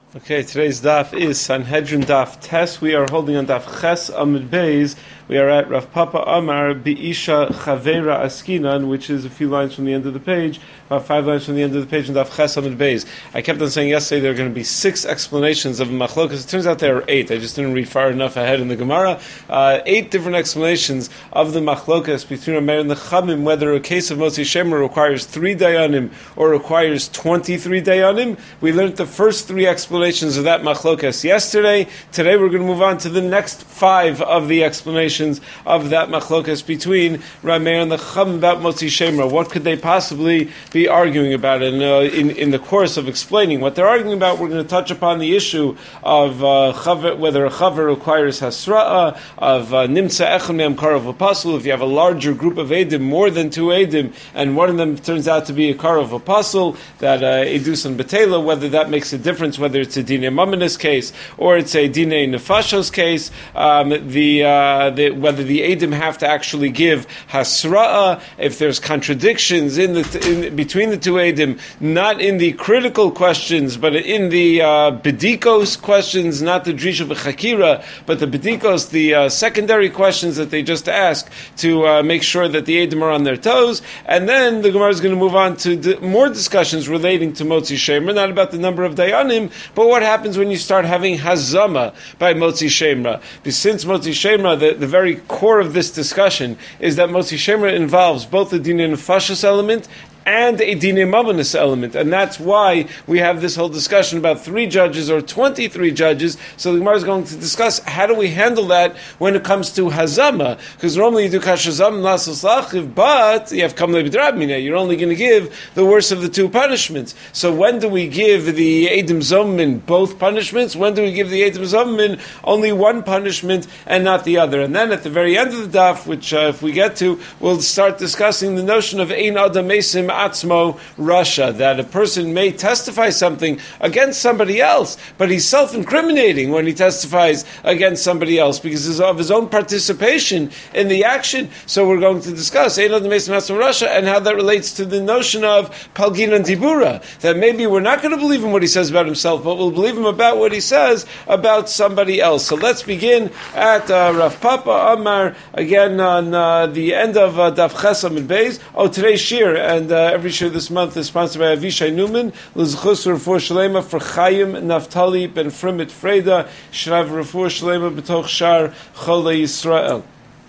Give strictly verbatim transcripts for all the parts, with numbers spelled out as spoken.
Okay, today's daf is Sanhedrin daf Tes. We are holding on daf Ches Amud Beis. We are at Rav Papa Amar Biisha Chavera Askinan, which is a few lines from the end of the page, about five lines from the end of the page in daf Ches Amud Beis. I kept on saying yesterday there are going to be six explanations of Machlokas. It turns out there are eight. I just didn't read far enough ahead in the Gemara. Uh, eight different explanations of the Machlokas between Rameir and the Chamim, whether a case of Motzi Shemer requires three dayanim or requires twenty-three dayanim. We learned the first three explanations of that Machlokas yesterday. Today we're going to move on to the next five of the explanations of that Machlokas between Rameir and the Chum about Motzi Shemer. What could they possibly be arguing about? And uh, in, in the course of explaining what they're arguing about, we're going to touch upon the issue of uh, chaver, whether a chaver requires hasra'a, of uh, nimtza echad me'am karav apostle. If you have a larger group of edim, more than two edim, and one of them turns out to be a karav apostle, that uh, edus and betela, whether that makes a difference, whether it's a dinei mamanis case or it's a dinei nefashos case, um, the, uh, the whether the edim have to actually give hasra'a, if there's contradictions in the in, between the two edim, not in the critical questions, but in the uh, bedikos questions, not the drisha v'chakira, but the bedikos, the uh, secondary questions that they just ask to uh, make sure that the edim are on their toes. And then the Gemara is going to move on to d- more discussions relating to Motzi Shemer, not about the number of dayanim, but what happens when you start having hazama by Motzi Shemer. Since Motzi Shemer, the, the very core of this discussion is that Motzi Shemer involves both the dinei nefashos element and a dinei mamanis element, and that's why we have this whole discussion about three judges or twenty-three judges. So the Gemara is going to discuss how do we handle that when it comes to hazama, because normally you do kashazam nasos lachiv, but you have kamle b'drabmina. You're only going to give the worst of the two punishments. So when do we give the edim zomin both punishments? When do we give the edim zomin only one punishment and not the other? And then at the very end of the daf, which uh, if we get to, we'll start discussing the notion of ein adam mesim atzmo rasha, that a person may testify something against somebody else, but he's self-incriminating when he testifies against somebody else because of his own participation in the action. So we're going to discuss ein adam mesim atzmo rasha and how that relates to the notion of palgin and dibura, that maybe we're not going to believe him what he says about himself, but we'll believe him about what he says about somebody else. So let's begin at uh, Rav Papa Amar, again on uh, the end of uh, Daf Ches Amud Beis. Oh, today's shir, and uh, every shir this month is sponsored by Avishai Newman. L'zchus Refuah Shalema for Chaim Naftali Ben Frimit Freda Shrav Refuah Shalema B'toch Shar Cholei Yisrael.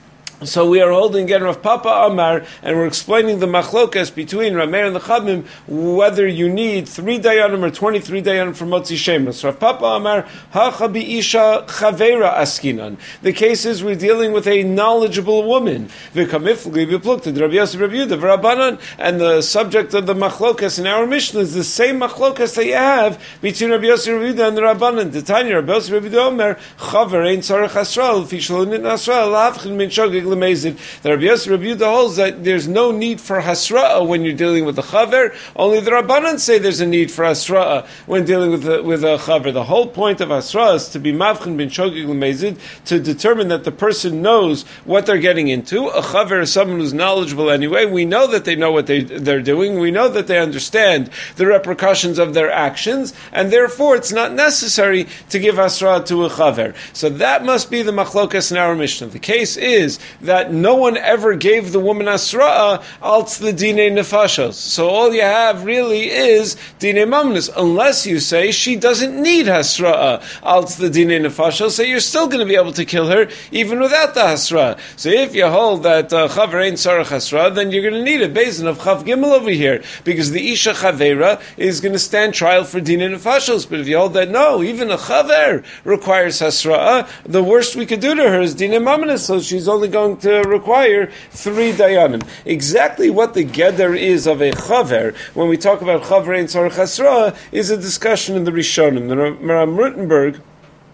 So we are holding again Rav Papa Amar, and we're explaining the machlokas between Rameir and the Chamim, whether you need three dayanim or twenty-three dayanim for Motzi Shemer. So Rav Papa Amar, Hacha Biisha Chavera Askinan. The case is we're dealing with a knowledgeable woman. V'kamifli v'plukta Rabbi Yosef Rabbi Yehuda v'Rabbanan, and the subject of the machlokas in our Mishnah is the same machlokas that you have between Rabbi Yosef Rabbi Yehuda and the Rabbanan. The Tanya Rabbi Yosef Rabbi Yehuda Omer, Chaver ein tzarech hasra l'fi shalonit nasra l'havchin min shogeg. Amazing. The Rabbi Yosef Rabbi Yehuda holds that there's no need for hasra'a when you're dealing with a chaver. Only the Rabbanan say there's a need for hasra'a when dealing with a, with a chaver. The whole point of hasra'a is to be mavchin bin shogeg l'mezid, to determine that the person knows what they're getting into. A chaver is someone who's knowledgeable anyway. We know that they know what they, they're doing. We know that they understand the repercussions of their actions, and therefore it's not necessary to give hasra'a to a chaver. So that must be the machlokas in our Mishnah. The case is that no one ever gave the woman asra'a alts the dinei nefashos. So all you have really is dinei mamnis, unless you say she doesn't need hasra'a alts the dinei nefashos, so you're still going to be able to kill her even without the hasra'a. So if you hold that chaver ain't sarach hasra'a, then you're going to need a basin of chav gimel over here, because the isha chavera is going to stand trial for dinei nefashos. But if you hold that no, even a chaver requires hasra'a, the worst we could do to her is dinei mamnis, so she's only going to require three dayanim. Exactly what the geder is of a chaver, when we talk about chaver ein tzarech hasra, is a discussion in the Rishonim. The Ram Rutenberg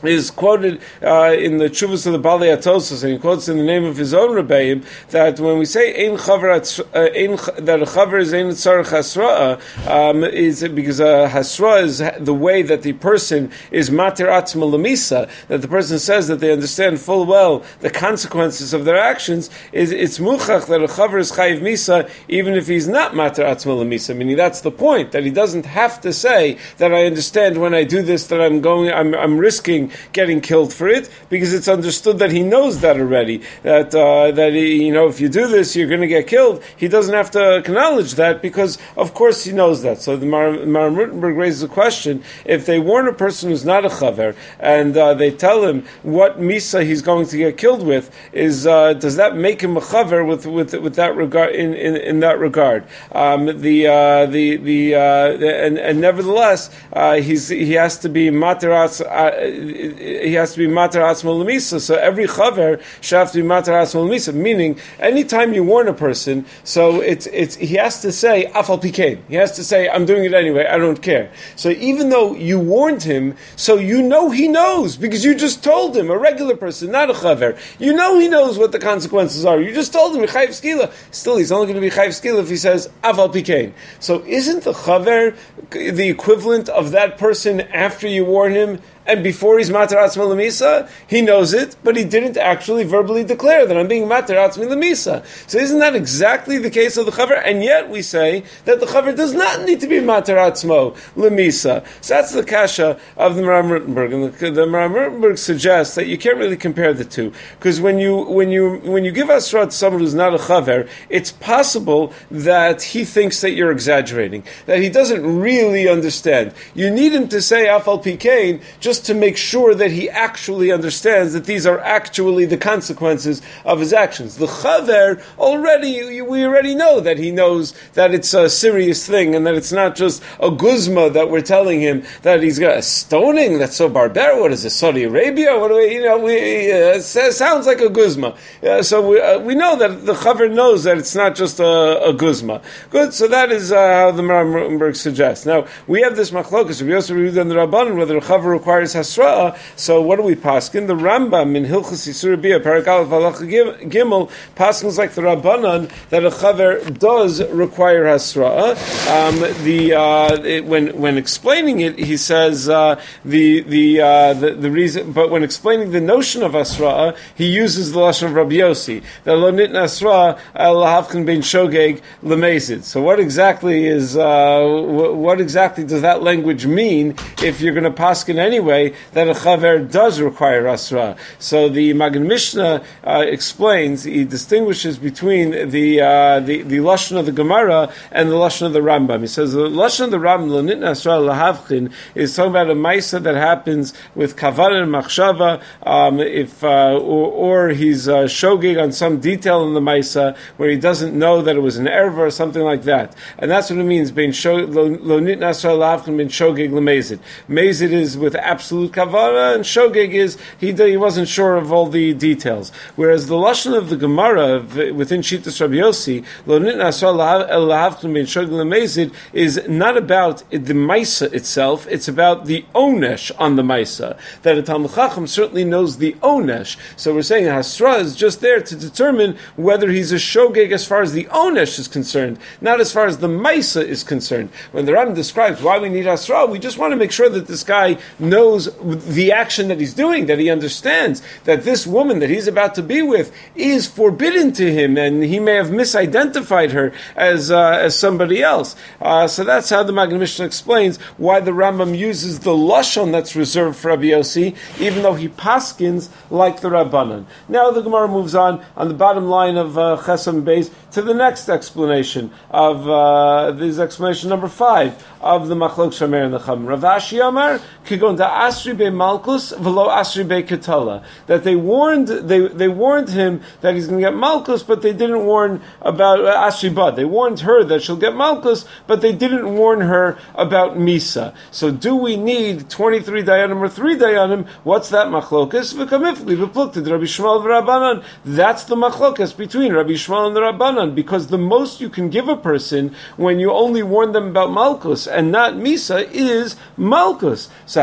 is quoted uh, in the Chuvas of the Balei Atosos, and he quotes in the name of his own Rebbeim that when we say ein chaver uh, that a chaver is ein tzarech hasra, um, is because uh, hasra is the way that the person is mater atzma lemisa, that the person says that they understand full well the consequences of their actions. Is it's muchach that a chaver is chayiv misa even if he's not mater atzma lemisa. Meaning that's the point, that he doesn't have to say that I understand when I do this that I'm going, I'm, I'm risking getting killed for it, because it's understood that he knows that already, that uh, that he, you know, if you do this you're going to get killed. He doesn't have to acknowledge that, because of course he knows that. So the Maharam Rutenberg raises a question: if they warn a person who's not a chaver and uh, they tell him what misa he's going to get killed with, is uh, does that make him a chaver with with with that regard in, in, in that regard? Um, the uh, the the uh, and, and nevertheless uh, he's he has to be materas. Uh, he has to be mater atzma lemisa. So every chaver should have to be mater atzma lemisa. Meaning, anytime you warn a person, so it's it's he has to say afal pikein. He has to say, I'm doing it anyway. I don't care. So even though you warned him, so you know he knows, because you just told him. A regular person, not a chaver, you know he knows what the consequences are. You just told him chayiv skila. Still, he's only going to be chayiv skila if he says afal pikein. So isn't the chaver the equivalent of that person after you warn him? And before he's mater atzma lemisa, he knows it, but he didn't actually verbally declare that I'm being mater atzma lemisa. So isn't that exactly the case of the chaver? And yet we say that the chaver does not need to be mater atzmo lemisa. So that's the kasha of the Maharam Rutenberg. And the, the Maharam Rutenberg suggests that you can't really compare the two, because when you when you when you give asra to someone who's not a chaver, it's possible that he thinks that you're exaggerating, that he doesn't really understand. You need him to say afal pikein just to make sure that he actually understands that these are actually the consequences of his actions. The chaver, already, we already know that he knows that it's a serious thing, and that it's not just a guzma that we're telling him that he's got a stoning. That's so barbaric. What is it, Saudi Arabia? What do we, you know, we, uh, it sounds like a guzma. Uh, so we, uh, we know that the chaver knows that it's not just a, a guzma. Good, so that is uh, how the Maharam Rutenberg suggests. Now, we have this machlokas, Rabbi Yosef Yehuda and the Rabbanan, whether a chaver requires hasra. So what do we paskin? The Rambam in Hilchos Yisur Bia Parak Aleph Halacha Gimel paskins like the Rabbanan that a chaver does require hasra. Um, the uh, it, when when explaining it, he says uh, the the, uh, the the reason. But when explaining the notion of hasra, he uses the lashon of Rabbi Yossi, that lo nitna hasra el lahavkin ben shogeg lemezid. So what exactly is uh, what exactly does that language mean if you're going to paskin anyway that a chaver does require asra? So the Magen Mishnah uh, explains, he distinguishes between the uh, the the lashon of the Gemara and the lashon of the Rambam. He says the lashon of the Rambam, lo nitna asra lahavchin, is talking about a ma'isa that happens with kavan and machshava, um, if uh, or, or he's uh, shogeg on some detail in the ma'isa where he doesn't know that it was an erva or something like that, and that's what it means. Bein lo nitna asra lahavchin ben shogeg lemezid. Mezid is with absolute kavara, and shogeg is he he wasn't sure of all the details. Whereas the lashon of the Gemara within Shittas Rabbi Yossi, lo nitna asra el lahavchin ben shogeg lemezid, is not about the maisa itself; it's about the onesh on the maisa. That a Talmid Chacham certainly knows the onesh. So we're saying hasra is just there to determine whether he's a shogeg as far as the onesh is concerned, not as far as the maisa is concerned. When the Rambam describes why we need hasra, we just want to make sure that this guy knows the action that he's doing, that he understands that this woman that he's about to be with is forbidden to him, and he may have misidentified her as uh, as somebody else. Uh, so that's how the Magen Mishnah explains why the Rambam uses the lashon that's reserved for Rabbi Yossi, even though he paskins like the Rabbanan. Now the Gemara moves on on the bottom line of uh, Chesam Beis to the next explanation of uh, this explanation number five of the Machlok Shamer and the Chum. Rav Ashi Amar kigon da asri be malkus v'lo asri be ketala, that they warned they they warned him that he's going to get malkus, but they didn't warn about uh, asri bad. They warned her that she'll get malkus, but they didn't warn her about misa. So do we need twenty-three dayanim or three dayanim? What's that machlokas? V'kamifli v'plukted Rabbi Shmuel v'Rabbanan. That's the machlokas between Rabbi Shmuel and the Rabbanan, because the most you can give a person when you only warn them about malkus and not misa is malkus. So how many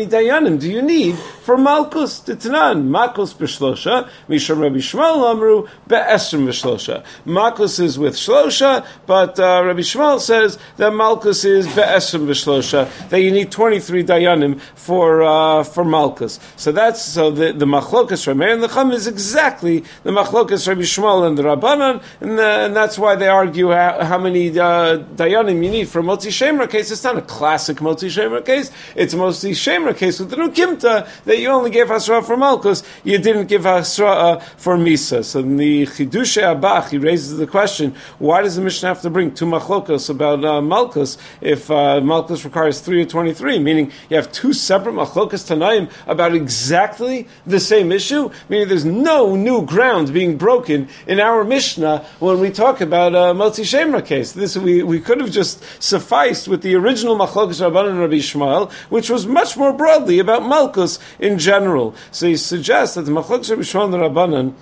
dayanim do you need for malchus? Titanan malchus b'shlosha misham Rabbi Shmuel amru be'esrim b'shlosha. Malchus is with shlosha, but uh, Rabbi Shmuel says that malchus is be'esrim b'shlosha. That you need twenty-three dayanim for uh, for malchus. So that's so the the machlokas Rameir and the Chum is exactly the machlokas Rabbi Shmuel and the Rabbanan, and, the, and that's why they argue how, how many uh, dayanim you need for a Motzi Shemra case. It's not a classic Motzi Shemra case. It's a Motzi Shemra case with the new Kimta that you only gave Hasra for Malchus, you didn't give Hasra for Misa. So in the Chidushe Abach, he raises the question, why does the Mishnah have to bring two machlokas about uh, Malchus if uh, Malchus requires three or twenty-three? Meaning you have two separate machlokas Tanaim about exactly the same issue? Meaning there's no new ground being broken in our Mishnah when we talk about a Motzi Shemra case. This we, we could have just sufficed with the original machlokas Rabbanan and Rabbi Shmuel, which was much more broadly about Malchus in general. So he suggests that the machlokas Rabbi Shmuel and the Rabbanan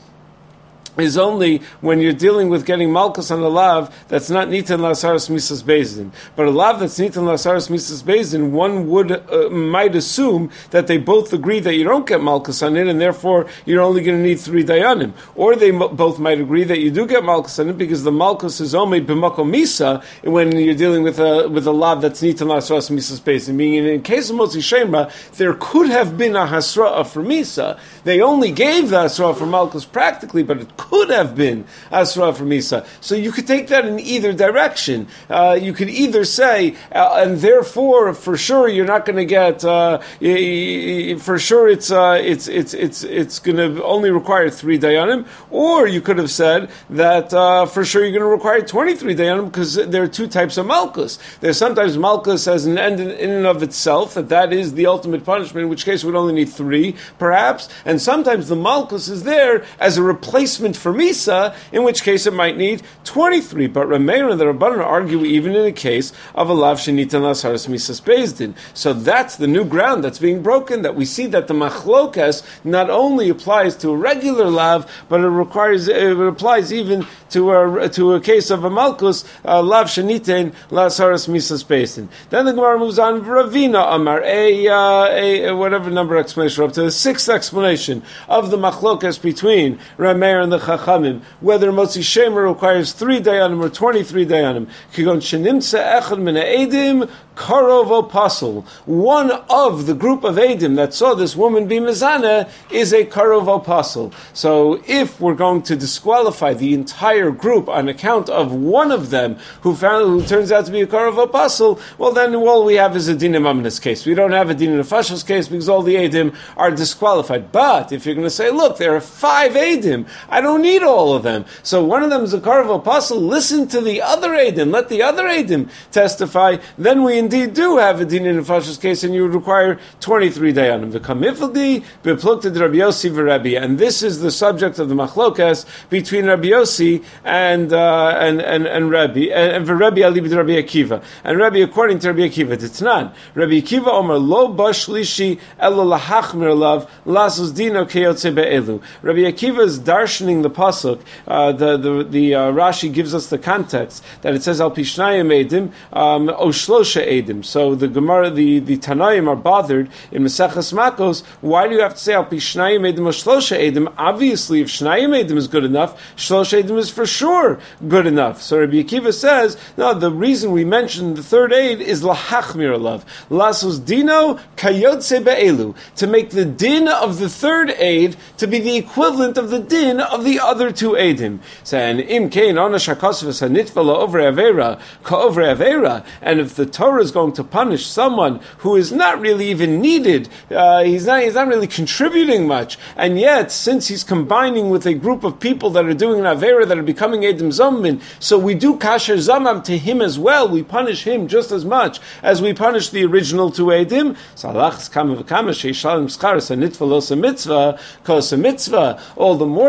is only when you're dealing with getting malchus on a lav that's not nitan lasaras misas bezdin. But a lav that's nitan lasaras misas bezdin, one would uh, might assume that they both agree that you don't get malchus on it, and therefore you're only going to need three dayanim. Or they m- both might agree that you do get malchus on it because the malchus is only b'makom misa when you're dealing with a with a lav that's nitan lasaras misas bezdin. Meaning, in case of Motzi Shemra, there could have been a hasra'ah for misa. They only gave the hasra'ah for malchus practically, but it could have been Asra for Misa. So you could take that in either direction. Uh, you could either say, uh, and therefore, for sure, you're not going to get. Uh, for sure, it's uh, it's it's it's it's going to only require three dayanim. Or you could have said that uh, for sure you're going to require twenty-three dayanim because there are two types of malchus. There's sometimes malchus as an end in, in and of itself, that that is the ultimate punishment. In which case, we'd only need three, perhaps. And sometimes the malchus is there as a replacement for Misa, in which case it might need twenty-three. But Rameir and the Rabbanan argue even in a case of a lav shenitan lasaras misas bezdin. So that's the new ground that's being broken, that we see that the machlokas not only applies to a regular lav, but it requires it applies even to a to a case of a malchus uh, lav shenitan lasaras misas bezdin. Then the Gemara moves on. Ravina Amar a, uh, a, a whatever number explanation up to the sixth explanation of the machlokas between Rameir and the Chachamim, whether Motzi Shemra requires three dayanim or twenty-three dayanim. Kigon shenimtza echad min ha'edim karov apostle. One of the group of edim that saw this woman be mezana is a karov apostle. So if we're going to disqualify the entire group on account of one of them who found who turns out to be a karov apostle, well then all we have is a din amnas case. We don't have a din nefashos case because all the edim are disqualified. But if you're going to say, look, there are five edim, I don't need all of them. So one of them is a karov apostle. Listen to the other edim. Let the other edim testify. Then we indeed do have a din in nefashos case, and you would require twenty-three dayanim. V'kamifaldi beplukted Rabbi Yossi v'Rabbi, and this is the subject of the machlokas between Rabbi Yossi and uh, and and and Rabbi and v'Rabbi ali b'Rabbi Akiva. And Rabbi, according to Rabbi Akiva, Titnan Rabbi Akiva Omer lo bashlishi elo lahachmir lav lasos dino keyotze be'elu. Rabbi Akiva is darshaning the pasuk. Uh, the the the uh, Rashi gives us the context that it says al pishnayim edim um, o shlosha edim. So the Gemara, the the Tanaim are bothered in Maseches Makos. Why do you have to say al pishnayim edim o shlosha edim? Obviously, if shnayim edim is good enough, shlosha edim is for sure good enough. So Rabbi Akiva says no. The reason we mentioned the third aid is lahachmir alav lasos dino kayotze be'elu, to make the din of the third aid to be the equivalent of the din of the other two edim. So, and im kein onash hakosvus hanitva la'ovre avera ka'ovre avera, and if the Torah is going to punish someone who is not really even needed, uh, he's not he's not really contributing much, and yet since he's combining with a group of people that are doing an avera that are becoming edim zomin, so we do kasher zamam to him as well. We punish him just as much as we punish the original two edim. Salachs kama v'kama sheishalim skaras hanitva losa mitzvah kosa mitzvah. All the more so we're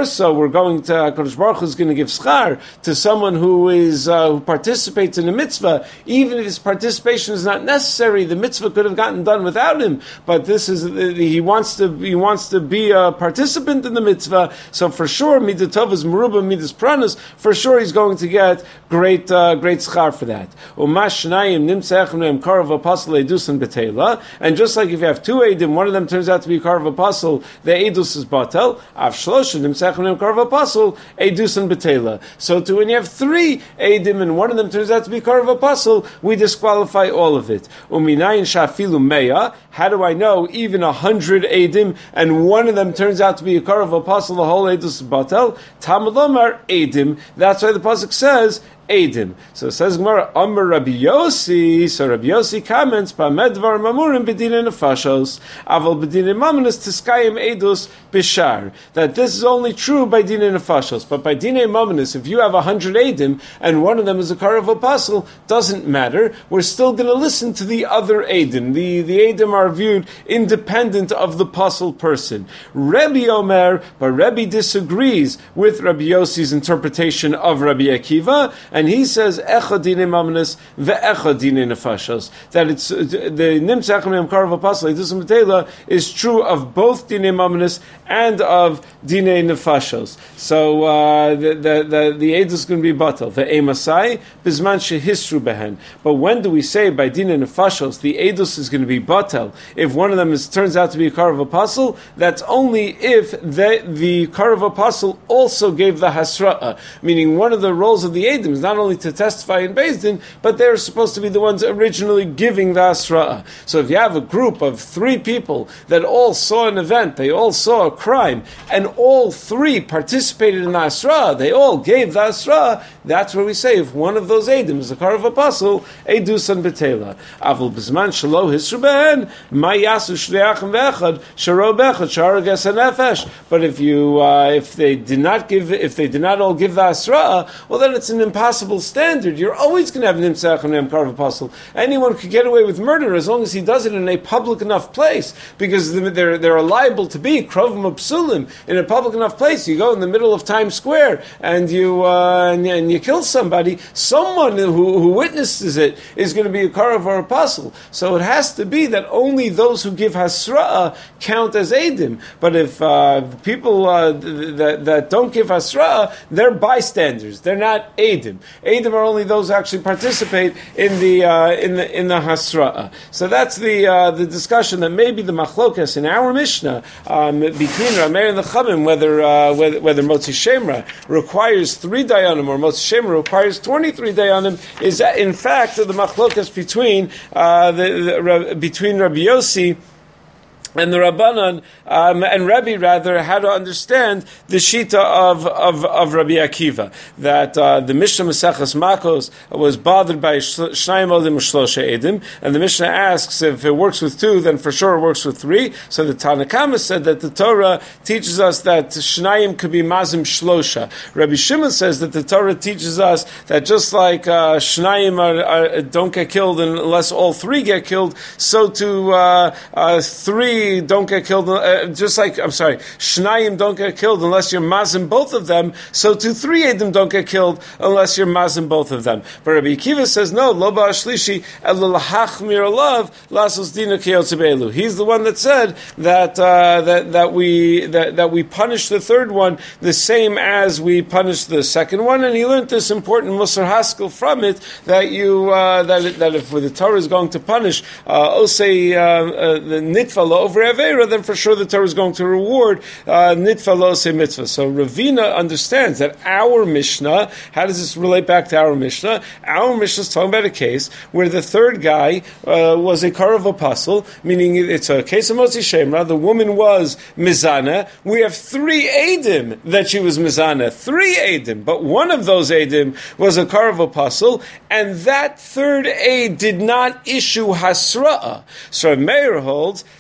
we're going to HaKadosh Baruch Hu is going to give schar to someone who is uh, who participates in a mitzvah, even if his participation is not necessary. The mitzvah could have gotten done without him, but this is he wants to he wants to be a participant in the mitzvah. So for sure, midas tov is meruba midas pranas. For sure, he's going to get great uh, great schar for that. And just like if you have two edim, one of them turns out to be a karav apostle, the edus is batel. Av shlosha nimsechim karav apostle, edus and betela. So to when you have three edim and one of them turns out to be karav apostle, we disqualify all of it. Uminayin shafilu meya. How do I know even a hundred edim and one of them turns out to be a karav apostle, the whole edus is batel? Talmud lomar edim. That's why the pasuk says Edim. So it says Gemara, Amar Rabbi Yossi. So Rabbi Yossi comments, Pamedvar Mamurim Bedina Nefashos, Aval Bedina Mamonis Tiskayim Edus Bishar. That this is only true by Dina Nefashos, but by Dina Mamonis, if you have a hundred Edim and one of them is a Karav apostle, doesn't matter. We're still going to listen to the other Edim. The the Edim are viewed independent of the apostle person. Rabbi Omer, but Rabbi disagrees with Rabbi Yossi's interpretation of Rabbi Akiva. And he says, Echad dinei mamnis ve'echad dinei nefashos. That it's, uh, the nimtzach me'am karav apostle, edus betela, is true of both dinei mamnis and of dinei nefashos. So, uh, the, the, the, the edus is going to be batal. Ve'emasai, bizman shehistru behen. But when do we say by dinei nefashos, the edus is going to be batal? If one of them is, turns out to be a karav apostle, that's only if the, the karav apostle also gave the hasra'ah. Meaning one of the roles of the edim is not only to testify in Beis Din, but they're supposed to be the ones originally giving the Asra'ah. So if you have a group of three people that all saw an event, they all saw a crime, and all three participated in the Asra'ah, they all gave the Asra'ah, that's where we say, if one of those Edim is a Karav apostle, Edus and Betela. Avul Bizman Shalo Hisru Behen, Mayasu Shliachim Vechad, Sharo Bechad, Sharagas and Nefesh. But if you, uh, if they did not give, if they did not all give the Asra'ah, well then it's an impossible standard. You're always going to have Nimtzach and Nimkar apostle. Anyone could get away with murder as long as he does it in a public enough place, because they're they're liable to be Krovim Psulim in a public enough place. You go in the middle of Times Square and you uh, and, and you kill somebody. Someone who, who witnesses it is going to be a Karav or apostle. So it has to be that only those who give Hasra'ah count as Edim. But if uh, people uh, that that don't give Hasra'ah, they're bystanders. They're not Edim. Edim are only those who actually participate in the uh, in the in the hasra'ah. So that's the uh, the discussion that maybe the machlokas in our Mishnah um, between Rameir and the Chamim, whether uh, whether, whether Motzi Shemra requires three dayanim or Motzi Shemra requires twenty-three dayanim, is in fact the machlokas between uh, the, the between Rabbi Yossi and the Rabbanan, um, and Rabbi rather, how to understand the Shita of, of, of Rabbi Akiva. That uh, the Mishnah Maseches Makos was bothered by Shnayim Odim or Shlosha Edim, and the Mishnah asks if it works with two, then for sure it works with three. So the Tanna Kama said that the Torah teaches us that Shnayim could be Mazim Shlosha. Rabbi Shimon says that the Torah teaches us that just like uh, Shnayim are, are, don't get killed unless all three get killed, so to uh, uh, three don't get killed, uh, just like, I'm sorry, Shnayim don't get killed unless you're mazim both of them, so to three Edim don't get killed unless you're mazim both of them. But Rabbi Akiva says, no, lo ba'ashlishi, elo lahachmir alav, lasos dina kiyotze. He's the one that said that, uh, that, that we, that, that we punish the third one the same as we punish the second one, and he learned this important Musar Haskell from it, that you, uh, that, that if the Torah is going to punish, uh, osei, uh, uh, the nitfa over Avera, then for sure the Torah is going to reward uh, nitfa lo se mitzvah. So Ravina understands that our Mishnah, how does this relate back to our Mishnah? Our Mishnah is talking about a case where the third guy uh, was a Karav apostle, meaning it's a case of Motzi Shemra. The woman was Mizana. We have three Edim that she was Mizana. Three Edim, but one of those Edim was a Karav apostle, and that third Eid did not issue Hasra'ah. So Meir holds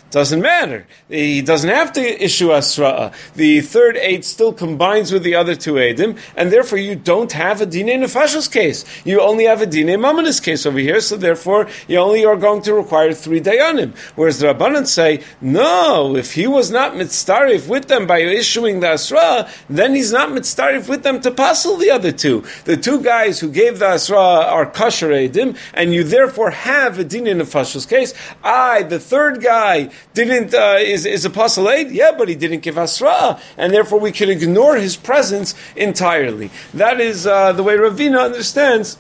Doesn't matter. He doesn't have to issue asra'a. The third aid still combines with the other two aidim, and therefore you don't have a dinei nefashos case. You only have a dinei mamanis case over here, so therefore you only are going to require three dayanim. Whereas the Rabbanan say, no, if he was not mitzarif with them by issuing the asra'a, then he's not mitzarif with them to passel the other two. The two guys who gave the asra'a are kosher aidim, and you therefore have a dinei nefashos case. I, the third guy, didn't uh, is is a apostle aid? Yeah, but he didn't give asra, and therefore we can ignore his presence entirely. That is uh, the way Ravina understands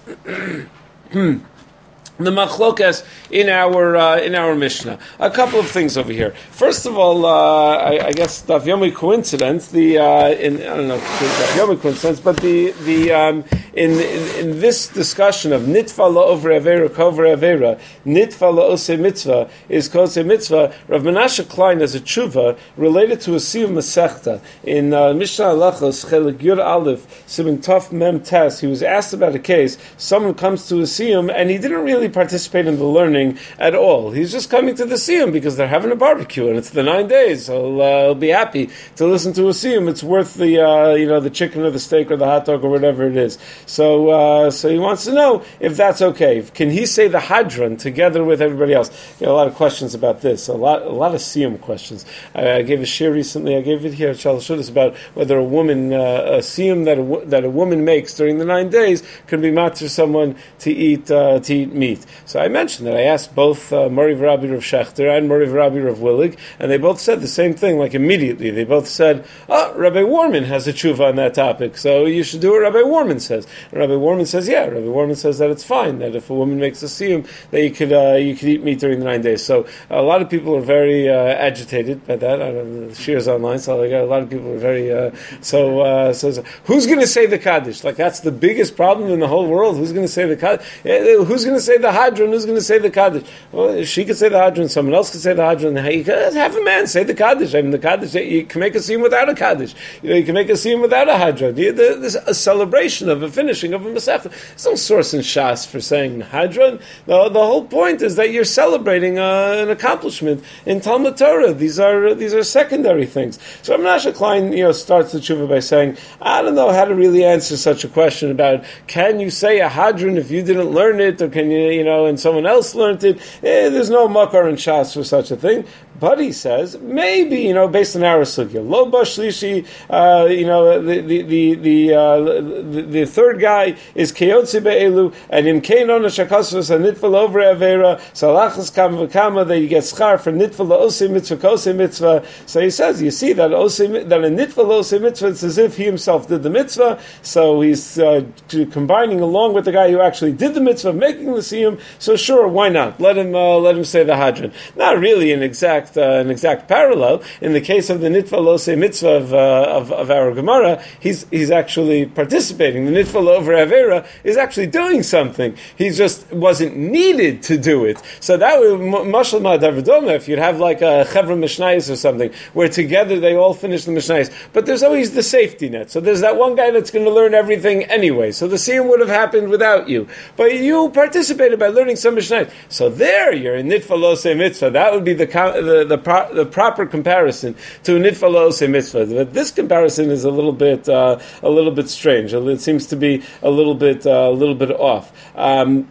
the machlokas in our uh, in our Mishnah. A couple of things over here. First of all, uh, I, I guess Daf Yomi coincidence. The uh, in I don't know if it's Daf Yomi coincidence, but the the um, in, in in this discussion of nitfa la over avera kover avera nitfa la ose mitzvah is kose mitzvah. Rav Menashe Klein has a tshuva related to a siyum masechta in uh, Mishnah Halachos Chelik Yud Aleph Siman Tov Mem Tes. He was asked about a case. Someone comes to a siyum and he didn't really participate in the learning at all. He's just coming to the siyum because they're having a barbecue and it's the nine days. So uh, he'll be happy to listen to a siyum. It's worth the uh, you know the chicken or the steak or the hot dog or whatever it is. So uh, so he wants to know if that's okay. Can he say the hadron together with everybody else? You know, a lot of questions about this. A lot a lot of siyum questions. I, I gave a shir recently. I gave it here at Shalashudis about whether a woman uh, a siyum that a, that a woman makes during the nine days could be matter someone to eat uh, to eat meat. So I mentioned that I asked both uh, Mori V'Rabbi Rav Shechter and Mori V'Rabbi Rav Willig, and they both said the same thing, like immediately. They both said, oh, Rabbi Warman has a tshuva on that topic, so you should do what Rabbi Warman says. And Rabbi Warman says, yeah, Rabbi Warman says that it's fine, that if a woman makes a siyum, that you could uh, you could eat meat during the nine days. So a lot of people are very uh, agitated by that. I don't know, the shir's online, so a lot of people are very, uh, so, uh, so, so who's going to say the Kaddish? Like, that's the biggest problem in the whole world. Who's going to say the Kaddish? Who's going to say the Hadron? Who's going to say the Kaddish? Well, if she could say the Hadron, someone else could say the Hadron. You can have a man say the Kaddish. I mean, the Kaddish, you can make a siyum without a Kaddish. You know, you can make a siyum without a Hadron. There's a celebration of a finishing of a Masechta. There's no source in Shas for saying Hadron. The, the whole point is that you're celebrating uh, an accomplishment in Talmud Torah. These are these are secondary things. So Rav Menashe Klein, you know, starts the tshuva by saying, I don't know how to really answer such a question about can you say a Hadron if you didn't learn it, or can you, you know, and someone else learned it. Eh, there's no makar in Shas for such a thing. But he says, maybe, you know, based on our sugya, lo bashlishi, uh, you know, the the the the, uh, the, the third guy is keyotzi be'elu, and in keinon shakasvus and nitfal over avera, salachas kam v'kama, that you get schar for nitfal osi mitzvah kosi mitzvah. So he says, you see that osi, that a nitfal osi mitzvah, it's as if he himself did the mitzvah. So he's uh, combining along with the guy who actually did the mitzvah, making the siyum. So sure, why not? Let him uh, let him say the hadron. Not really an exact. Uh, an exact parallel. In the case of the nitfa lo se mitzvah of, uh, of, of our Gemara, he's he's actually participating. The nitfa lo over avera is actually doing something. He just wasn't needed to do it. So that would mashal ma'adavadoma, if you'd have like a chevra mishnayos or something, where together they all finish the mishnayos. But there's always the safety net. So there's that one guy that's going to learn everything anyway. So the siyum would have happened without you. But you participated by learning some mishnayos. So there you're in nitfa lo se mitzvah. That would be the the The, pro- the proper comparison to a nitfa lo ose mitzvah. But this comparison is a little bit uh, a little bit strange. It seems to be a little bit uh, a little bit off. Um,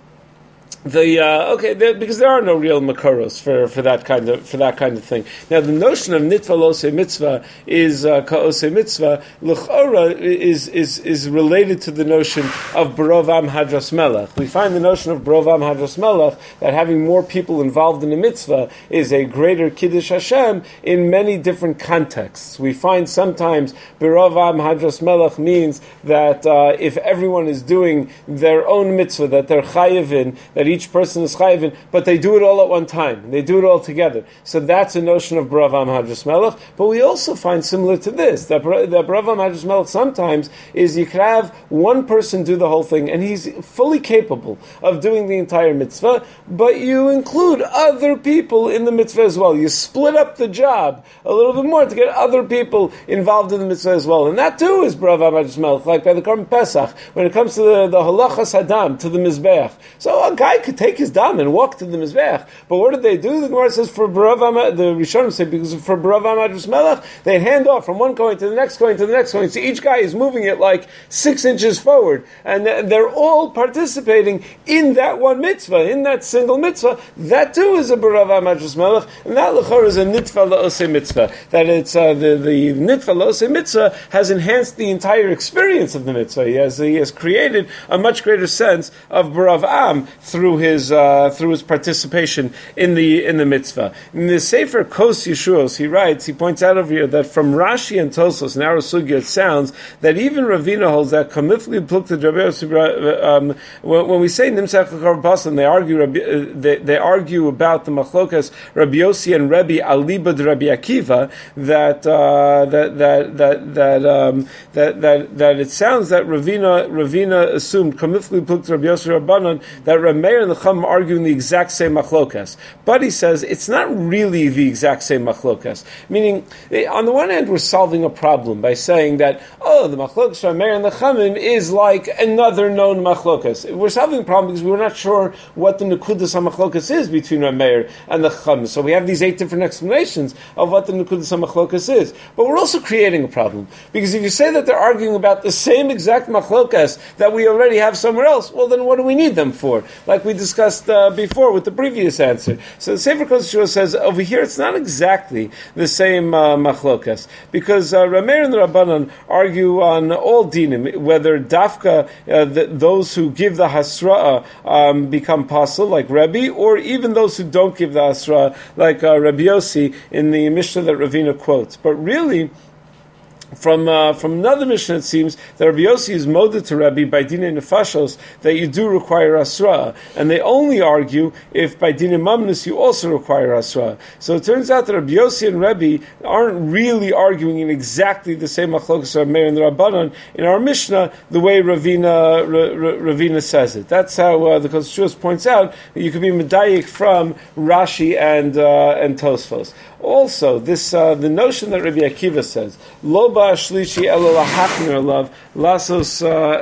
The uh, okay, because there are no real makaros for, for that kind of for that kind of thing. Now, the notion of nitfa lo ose mitzvah is uh, ka ose mitzvah. L'chora is is is related to the notion of barovam hadras melech. We find the notion of barovam hadras melech that having more people involved in a mitzvah is a greater kiddush Hashem in many different contexts. We find sometimes barovam hadras melech means that uh, if everyone is doing their own mitzvah that they're chayevin, that each person is chayvin, but they do it all at one time. They do it all together. So that's a notion of Baravam Hadras Melech. But we also find similar to this, that, that Baravam Hadras Melech sometimes is you could have one person do the whole thing, and he's fully capable of doing the entire mitzvah, but you include other people in the mitzvah as well. You split up the job a little bit more to get other people involved in the mitzvah as well. And that too is Baravam Hadras Melech, like by the Korban Pesach, when it comes to the, the halachas hadam, to the mizbeach. So a guy guy could take his dam and walk to the Mizbeach, but what did they do? The Gemara says, for Barav Amad, the Rishonim say, because for Barav Amadrus Melech, they hand off from one coin to the next coin to the next coin, so each guy is moving it like six inches forward, and they're all participating in that one mitzvah, in that single mitzvah. That too is a Barav Amadrus Melech, and that l'chor is a nitva la'osei mitzvah, that it's uh, the, the nitva la'osei mitzvah has enhanced the entire experience of the mitzvah. He has, he has created a much greater sense of Barav Am through his uh, through his participation in the in the mitzvah. In the Sefer Kos Yeshuos, he writes, he points out over here that from Rashi and Tosos in our sugya, it sounds that even Ravina holds that kamifli plukta um when we say nimsach l'char they argue uh, they, they argue about the machlokas Rabbi Yossi and Rebbe Aliba de Rabbi Akiva that uh, that that that that um, that that that it sounds that Ravina Ravina assumed kamifli plukta Rabbi Yossi Rabbanon that Rameir and the Chum are arguing the exact same machlokas, but he says it's not really the exact same machlokas. Meaning, on the one hand, we're solving a problem by saying that oh, the machlokas Rameir and the Chumim is like another known machlokas. We're solving a problem because we're not sure what the nekudas machlokas is between Rameir and the Chum. So we have these eight different explanations of what the nekudas machlokas is. But we're also creating a problem because if you say that they're arguing about the same exact machlokas that we already have somewhere else, well, then what do we need them for? Like we discussed uh, before with the previous answer. So the Sefer Kos Yeshuos says over here it's not exactly the same uh, machlokas because uh, Rameir and the Rabbanan argue on all dinim whether dafka uh, the, those who give the hasra'ah um, become pasul like Rebbe, or even those who don't give the hasra'ah like uh, Rabbi Yossi in the Mishnah that Ravina quotes. But really, From uh, from another Mishnah, it seems that Rabbi Yossi is moded to Rabbi by Dinei Nefashos that you do require Asra, and they only argue if by Dinei Mamnus you also require Asra. So it turns out that Rabbi Yossi and Rabbi aren't really arguing in exactly the same machlokas of Meir and the Rabbanon in our Mishnah the way Ravina R- R- Ravina says it. That's how uh, the Kos Yeshuos points out that you could be medayik from Rashi and uh, and Tosfos. Also, this uh, the notion that Rabbi Akiva says, Lo ba shlishi elo lahachmir alav lasos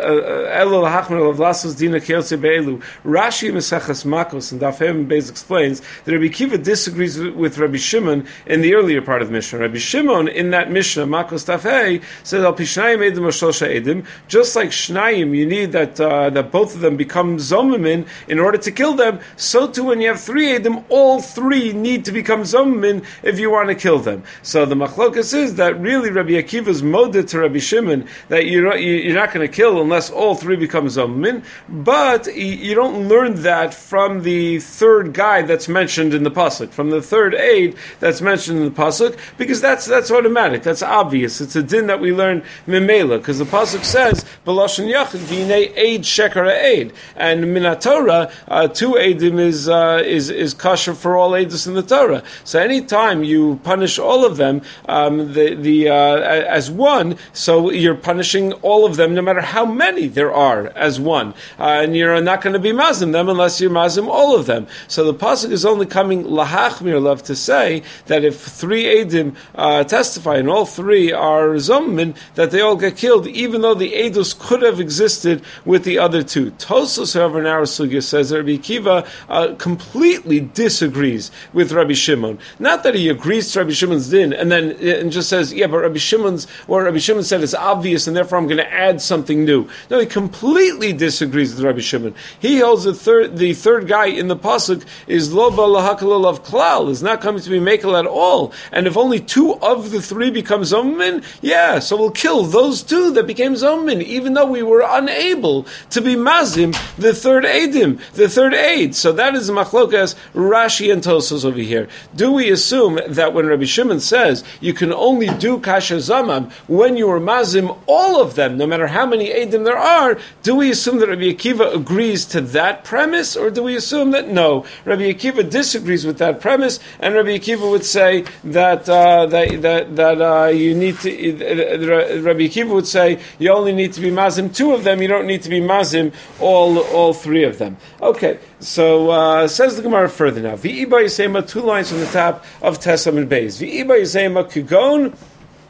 elo lahachmir alav lasos dina kiyotze be'elu. Rashi Mesechas Makos and Daf Hem Beis explains that Rabbi Akiva disagrees with, with Rabbi Shimon in the earlier part of the Mishnah. Rabbi Shimon in that Mishnah Makos Daf Hey says Al pishnayim edim or shosha edim. Just like shnayim, you need that uh, that both of them become zomimin in order to kill them. So too, when you have three edim, all three need to become zomimin if you want to kill them. So the machlokas is that really Rabbi Akiva's moded to Rabbi Shimon that you're, you're not going to kill unless all three become zomin, but you don't learn that from the third guy that's mentioned in the pasuk, from the third aid that's mentioned in the pasuk, because that's that's automatic, that's obvious. It's a din that we learn mimela, because the pasuk says b'lashon yachid v'inei aid shekar aid, and minatorah uh, two aidim is uh, is is kosher for all aidus in the Torah. So anytime you punish all of them um, the the uh, as one, so you're punishing all of them no matter how many there are as one, uh, and you're not going to be mazim them unless you're mazim all of them. So the pasuk is only coming lahachmir love to say that if three edim uh, testify and all three are zomin, that they all get killed, even though the edus could have existed with the other two. Tosos, however, in our sugya says that Rabbi Akiva uh, completely disagrees with Rabbi Shimon. Not that he agrees to Rabbi Shimon's din and then and just says, yeah, but Rabbi Shimon's, or Rabbi Shimon said it's obvious and therefore I'm going to add something new. No, he completely disagrees with Rabbi Shimon. He holds the third the third guy in the pasuk is lo ba lahakalol of klal, is not coming to be makel at all. And if only two of the three become zomin, yeah, so we'll kill those two that became zomin, even though we were unable to be mazim the third edim, the third aid. So that is machlokas Rashi and Tosos over here. Do we assume that when Rabbi Shimon says you can only do kasher zamam when you are mazim all of them, no matter how many edim there are, do we assume that Rabbi Akiva agrees to that premise, or do we assume that no, Rabbi Akiva disagrees with that premise, and Rabbi Akiva would say that uh, that that, that uh, you need to uh, Rabbi Akiva would say you only need to be mazim two of them, you don't need to be mazim all all three of them. Okay, so uh, says the Gemara further now. V'iba Yisema, two lines from the top of Tesam and Beis. V'iba Yisema Kugon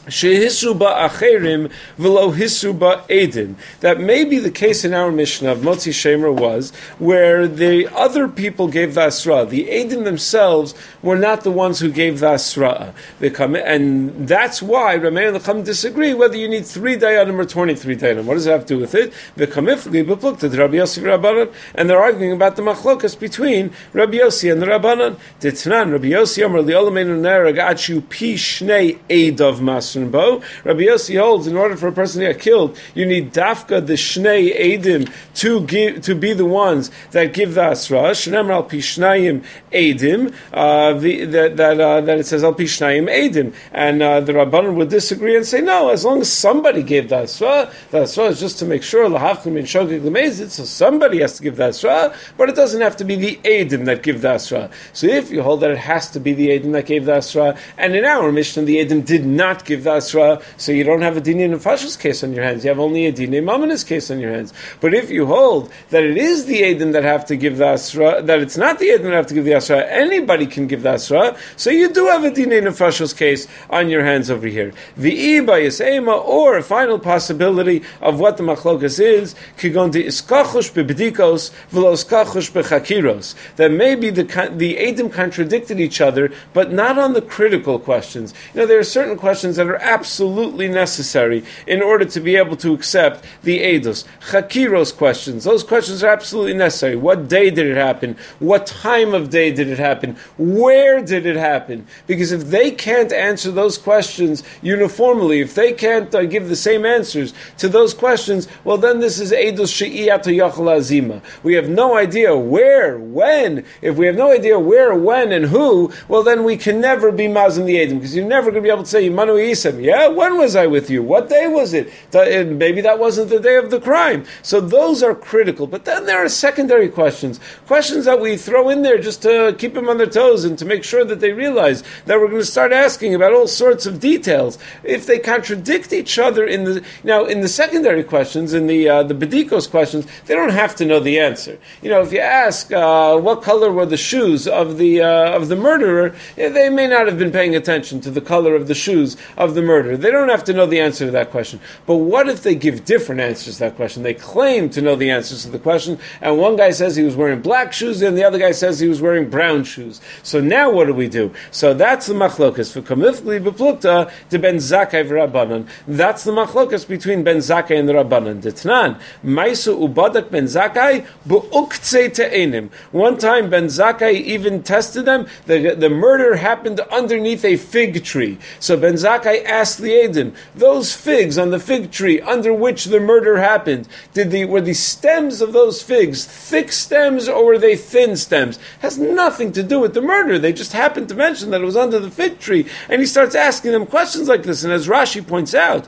Shehisu ba acherim v'lo hisu ba edim. That may be the case in our Mishnah of Motzi Shemer was where the other people gave the asra. The edim themselves were not the ones who gave the asra. They come, and that's why Rameh and the Chum disagree whether you need three dayanim or twenty-three dayanim. What does it have to do with it? The kamifli beplukta the Rabbi Yossi Rabbanan, and they're arguing about the machlokas between Rabbi Yossi and the Rabbanan. Ditnan Rabbi Yossi Amar li'olameinu nerag achu pi shnei edav mas. Rabbi Yossi holds in order for a person to get killed, you need dafka the shnei edim to give to be the ones that give the asra. Shneimar al pi shnayim edim uh, that that uh, that it says al pi shnayim edim, and uh, the Rabbanan would disagree and say no. As long as somebody gave the asra, the asra is just to make sure lahafkim and shogeg lemezid. So somebody has to give the asra, but it doesn't have to be the edim that give the asra. So if you hold that it has to be the edim that gave the asra, and in our Mishnah the edim did not give the asra, so you don't have a dinei nefashos case on your hands. You have only a dinei mamanis case on your hands. But if you hold that it is the edim that have to give the asra, that it's not the edim that have to give the asra, anybody can give the asra, so you do have a dinei nefashos case on your hands over here. V'i bayisema, or a final possibility of what the machlokas is, kigon de iskachush bebedikos v'lo iskachush bechakiros. That maybe the the edim contradicted each other, but not on the critical questions. You know, there are certain questions that are absolutely necessary in order to be able to accept the edus. Chakiros questions, those questions are absolutely necessary. What day did it happen? What time of day did it happen? Where did it happen? Because if they can't answer those questions uniformly, if they can't uh, give the same answers to those questions, well then this is edus she'iyat yachal azima. We have no idea where, when. If we have no idea where, when, and who, well then we can never be mazim the edim, because you're never going to be able to say Manu Isam. Yeah, when was I with you? What day was it? Maybe that wasn't the day of the crime. So those are critical. But then there are secondary questions, questions that we throw in there just to keep them on their toes and to make sure that they realize that we're going to start asking about all sorts of details. If they contradict each other in the now in the secondary questions, in the uh, the bedikos questions, they don't have to know the answer. You know, if you ask uh, what color were the shoes of the uh, of the murderer, they may not have been paying attention to the color of the shoes of the murderer. They don't have to know the answer to that question. But what if they give different answers to that question? They claim to know the answers to the question, and one guy says he was wearing black shoes, and the other guy says he was wearing brown shoes. So now what do we do? So that's the machlokas. For kamifli beplukta to ben Zakkai v'Rabbanan. That's the machlokas between ben Zakkai and the Rabbanan. Detnan maisu ubadak ben Zakkai bu'uktzei te'enim. One time ben Zakkai even tested them. The, the murder happened underneath a fig tree. So ben Zakkai asked the Edim, those figs on the fig tree under which the murder happened, did the were the stems of those figs thick stems or were they thin stems? Has nothing to do with the murder. They just happened to mention that it was under the fig tree. And he starts asking them questions like this. And as Rashi points out,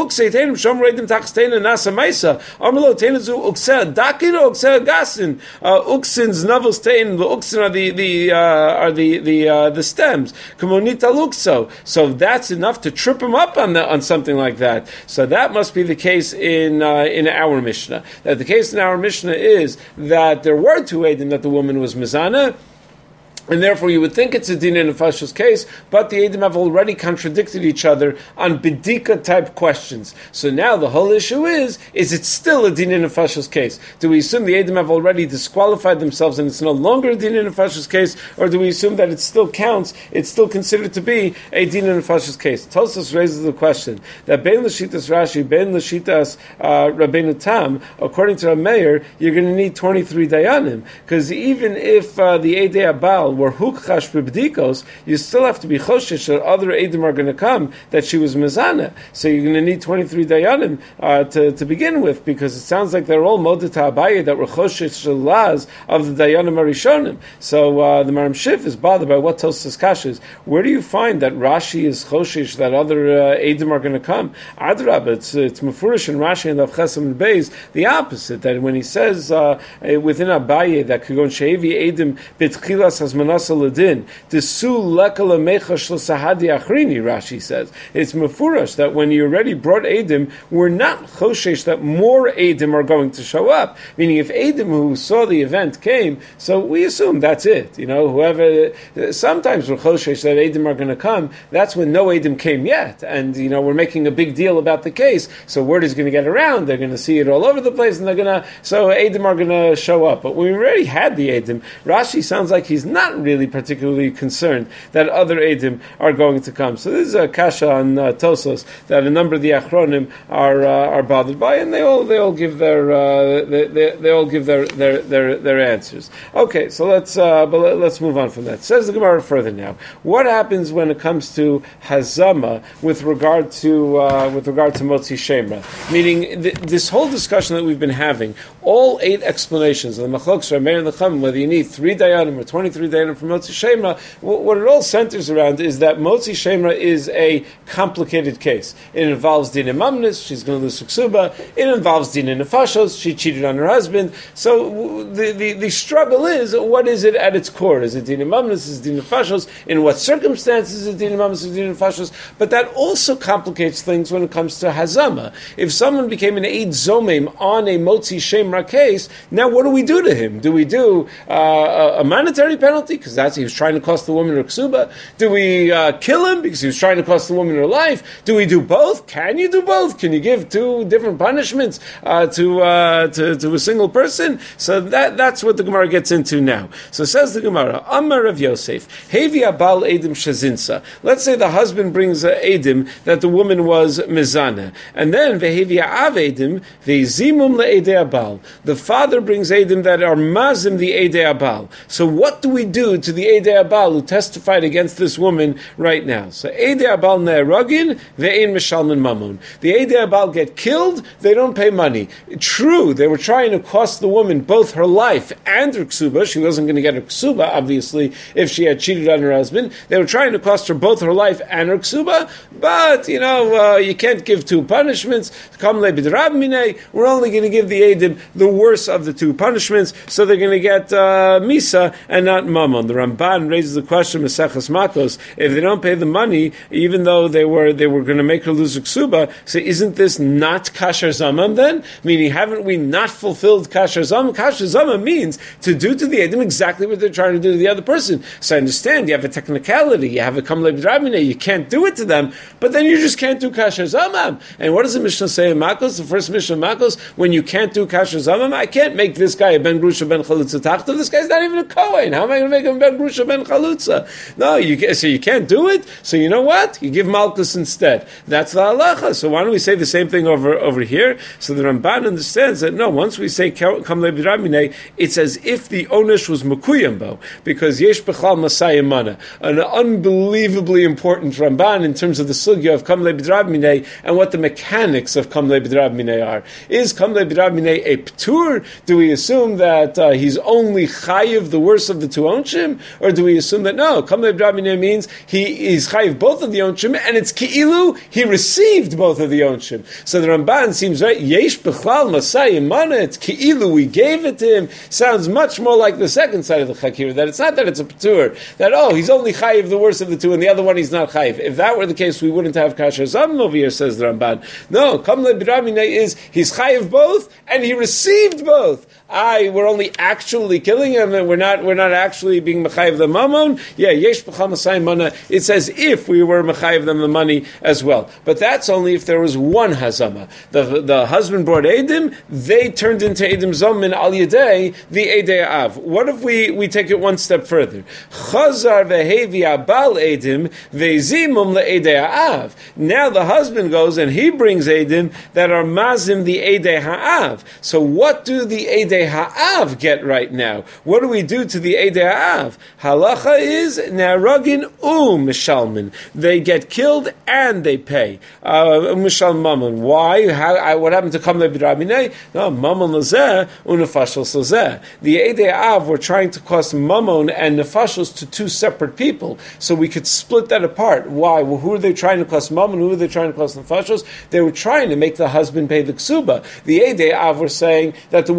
uksin's navos tein, the uksin are the the uh, are the the uh, the stems. So that's enough to trip him up on the, on something like that. So that must be the case in uh, in our Mishnah. That the case in our Mishnah is that there were two edim that the woman was mizana, and therefore you would think it's a dinei nefashos case, but the edim have already contradicted each other on bedika type questions. So now the whole issue is, is it still a dinei nefashos case? Do we assume the edim have already disqualified themselves and it's no longer a dinei nefashos case, or do we assume that it still counts, it's still considered to be a dinei nefashos case? Tosfos raises the question that bein l'shitas Rashi, bein l'shitas uh, Rabbeinu Tam, according to Rameir, you're going to need twenty-three dayanim, because even if uh, the Eidei Abal were hukchash b'bdikos, you still have to be choshesh that other edim are going to come that she was mezana. So you're going to need twenty-three dayanim uh, to to begin with, because it sounds like they're all modeta abaye that were choshesh laz of the dayanim arishonim. So uh, the Maram Shif is bothered by what Tosfos kashes. Where do you find that Rashi is choshesh that other uh, edim are going to come? Adrab, it's it's mefurish in Rashi and Avchesam and Beis the opposite, that when he says uh, within abaye that kagon shevi edim bitchilas has manasa ledin, desu lekala mechash l'sahadi achrini, Rashi says. It's mefurash that when you already brought Eidim, we're not choshesh that more Eidim are going to show up. Meaning if Eidim who saw the event came, so we assume that's it. You know, whoever, sometimes we're choshesh that Eidim are going to come, that's when no Eidim came yet. And, you know, we're making a big deal about the case, so word is going to get around, they're going to see it all over the place, and they're going to, so Eidim are going to show up. But we already had the Eidim. Rashi sounds like he's not really particularly concerned that other Eidim are going to come. So this is a kasha on uh, Tosos that a number of the Achronim are uh, are bothered by, and they all they all give their uh, they, they, they all give their their their, their answers. Okay, so let's uh, but let, let's move on from that. Says the Gemara further now. What happens when it comes to Hazama with regard to uh, with regard to Motzi Shemra? Meaning th- this whole discussion that we've been having, all eight explanations of the Machlokes or Meir and the Chum, whether you need three dayanim or twenty-three dayanim for Motzi Shemra, w- what it all centers around is that Motzi Shemra is a complicated case. It involves din imamnis, she's going to lose ksuba. It involves din nefashos, she cheated on her husband. So the, the, the struggle is, what is it at its core? Is it din imamnis, is it din nefashos? In what circumstances is it din imamnis, is it din nefashos? But that also complicates things when it comes to hazama. If someone became an eid zomim on a motzi shemra case, now what do we do to him? Do we do uh, a monetary penalty because that's he was trying to cost the woman her ksuba? Do we uh, kill him because he was trying to cost the woman her life? Do we do both? Can you do both? Can you give two different punishments uh, to, uh, to to a single person? So that that's what the Gemara gets into now. So says the Gemara, Amar Rav Yosef, Hevi abal edim shazinsa. Let's say the husband brings uh, edim that the woman was mizana, and then vehevi av edim veizimum leedei abal. The father brings edim that are mazim the edei abal. So what do we do to the edei abal who testified against this woman right now? So edei abal ne'eragin ve'ein mishalmin mamon. The edei abal get killed, they don't pay money. True, they were trying to cost the woman both her life and her ksuba. She wasn't going to get her ksuba, obviously, if she had cheated on her husband. They were trying to cost her both her life and her ksuba, but, you know, uh, you can't give two punishments. We're only going to give the edim the worst of the two punishments, so they're going to get uh, misa and not mammon. The Ramban raises the question, Maseches Makos, if they don't pay the money, even though they were they were going to make her lose a ksuba, so isn't this not kasher zamam then? Meaning, haven't we not fulfilled kasher zamam? Kasher zamam means to do to the edim exactly what they're trying to do to the other person. So I understand, you have a technicality, you have a kamle b'drabine, you can't do it to them, but then you just can't do kasher zamam. And what does the Mishnah say in Makos? The first Mishnah in Makos, when you can't do kasher zamam, I can't make this guy a ben grusha ben chalutza tachta. This guy's not even a kohen. How am I going to make him ben grusha ben chalutza? No, you so you can't do it. So you know what? You give malchus instead. That's the halacha. So why don't we say the same thing over over here? So the Ramban understands that no. Once we say kamle b'drabine, it's as if the onesh was mekuyambo, because yesh b'chal masayim mana, an unbelievably important Ramban in terms of the sugya of kamle b'drabine and what the mechanics of kamle b'drabine are. Is kamle b'drabine a ptur? Do we assume that uh, he's only chayiv the worst of the two onshim, or do we assume that no, kamle b'drabine means he is chayiv both of the onshim, and it's ki'ilu he received both of the onshim? So the Ramban seems right. Yesh b'chlal masayim mana. It's ki'ilu we gave it to him. Sounds much more like the second side of the chakira, that it's not that it's a ptur, that oh he's only chayiv the worst of the two, and the other one he's not chayiv. If that were the case, we wouldn't have kasher zamim over here, says the Ramban. No, kamle b'drabine is he's chayiv both and he received both. I we're only actually killing him, and we're not we're not actually being mechayiv the mammon. Yeah, yesh b'chal masayim mana. It's as if we were mechayiv them the money as well. But that's only if there was one hazama. The the husband brought edim, they turned into edim zomin al yedei the edei av. What if we, we take it one step further? Chazar vehevi abal edim veizimum leedei av. Now the husband goes and he brings edim that are mazim the edei ha'av. So what do the edei ha'av get right now? What do we do to the edei ha'av? Halacha is naragin u mishalmin. They get killed and they pay. Mishal mammon. Why? How? I, what happened to kamle b'drabine? No, mammon lazeh unefashos lazeh. The edei ha'av were trying to cost mammon and nefashos to two separate people, so we could split that apart. Why? Well, who are they trying to cost mammon? Who are they trying to cost nefashos? They were trying to make the husband pay the ksuba. The edei ha'av were saying that the woman had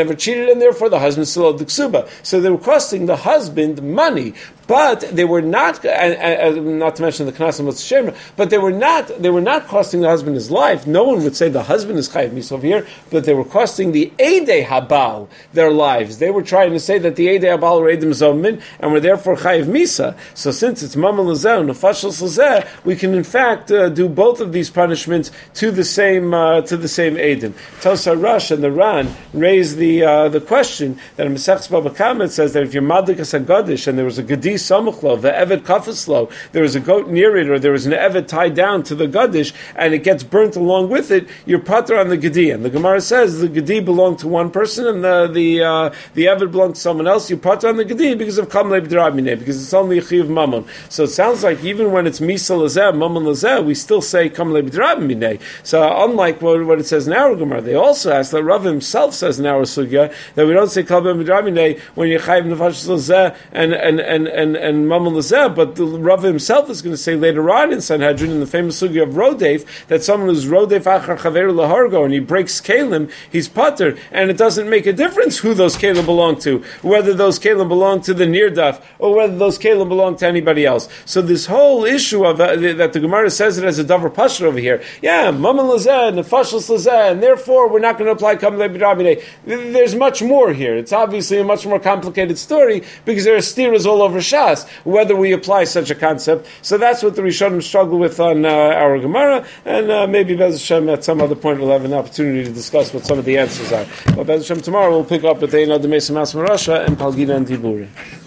never cheated, and therefore the husband still owed the ksuba. So they were costing the husband money. But they were not, and, and, not to mention the knas and shemra, but they were not, they were not costing the husband his life. No one would say the husband is chayiv misa over here, but they were costing the Eidei Habal their lives. They were trying to say that the Eidei Habal were Eidim Zomin, and were therefore chayiv misa. So since it's mama lazeh and nefashel lazeh, we can in fact uh, do both of these punishments to the same uh, to the same Eidim. Tosar Rush and the Ran raised the uh, the question that in Masechus Baba Kama it says that if you're madlikas hagadish and there was a gedi samuchlo, the evet kafaslo, there was a goat near it, or there was an evet tied down to the gadish, and it gets burnt along with it, you're pater on the gedi. And the Gemara says the gedi belonged to one person, and the the uh, the evet belonged to someone else. You pater on the gedi because of kam leibdrabine, because it's only a chiv mammon. So it sounds like even when it's misa lazeh, mammon lazeh, we still say kam leibdrabine. So unlike what, what it says in our Gemara, they also ask that Rav himself says in our sugya that we don't say kam leibdrabine when you're chayiv nefashos lazeh and and and and and, and Mammon Lazeh, but the Rav himself is going to say later on in Sanhedrin, in the famous sugya of Rodef, that someone who's Rodef Achar Chaver Lahargo, and he breaks Kalim, he's Pater, and it doesn't make a difference who those Kalim belong to, whether those Kalim belong to the Nirdaf, or whether those Kalim belong to anybody else. So this whole issue of uh, that the Gemara says it as a Davar Pasha over here, yeah, Mammon Lazeh, Nefashos Lazeh, and therefore we're not going to apply Kam Le'B'Rabinei. There's much more here. It's obviously a much more complicated story, because there are steers all over Shas, whether we apply such a concept. So that's what the Rishonim struggle with on uh, our Gemara, and uh, maybe Bez Hashem at some other point we'll have an opportunity to discuss what some of the answers are. But Bez Hashem tomorrow we'll pick up at the Eina D'Mesa Mas Marasha and Palgina and Diburi.